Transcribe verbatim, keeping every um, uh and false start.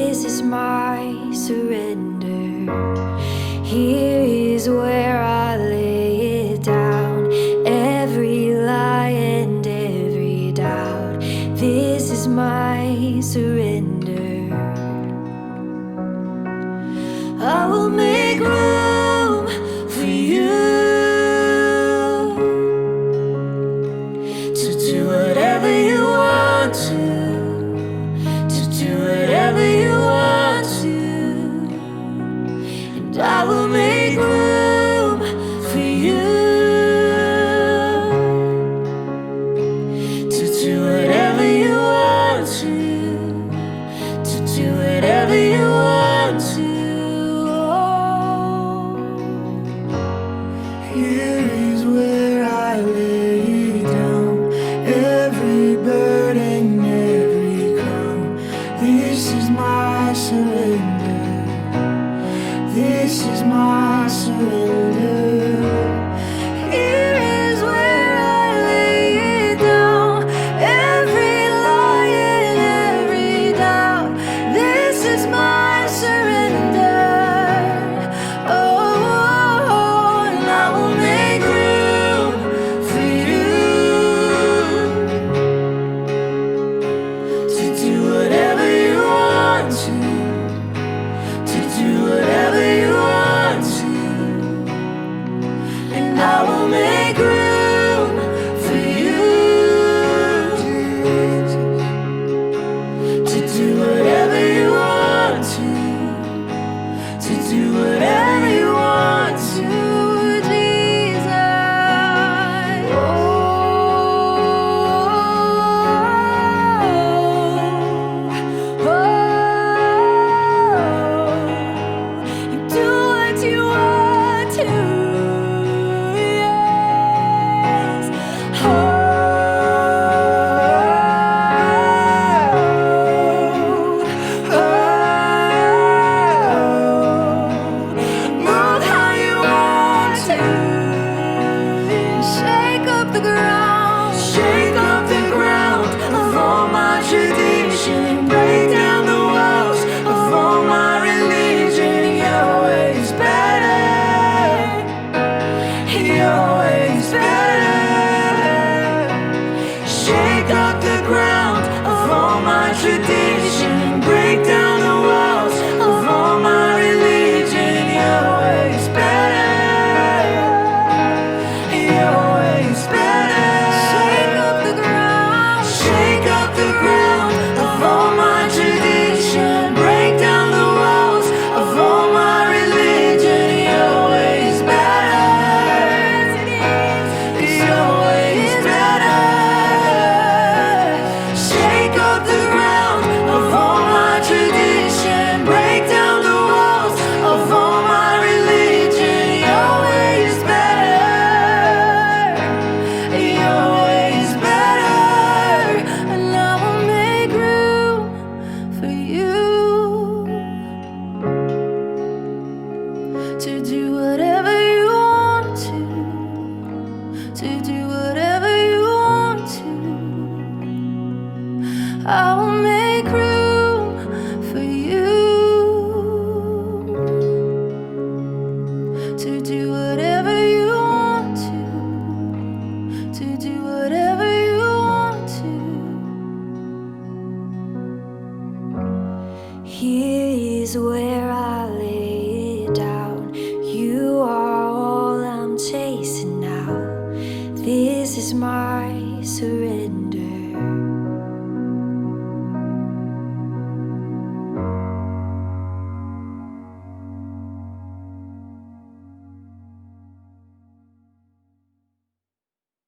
This is my surrender. Here is where I lay it down. Every lie and every doubt. This is my surrender. I will make room for you to do whatever you want to. I will make room for you to do whatever you want to, to do whatever you want to. Oh. Here is where I lay down every burden, every crown. This is my surrender. This is my surrender. Here is where I lay it down. Every lie and every doubt. This is my surrender. Oh, and I will make room for you to do whatever you want to. Do whatever you want to, and I will make room for you to do whatever you want to, to do whatever you want to, Jesus. Oh, oh. Shake up the ground of all my tradition. Break down the walls of all my religion. Your way is better. Your way is better. Shake up the ground of all my tradition. Break down the walls of all my religion. Your way is better. Your way is better. To do whatever you want to, to do whatever you want to. I will make room for you to do whatever you want to, to do whatever you want to. Here is where I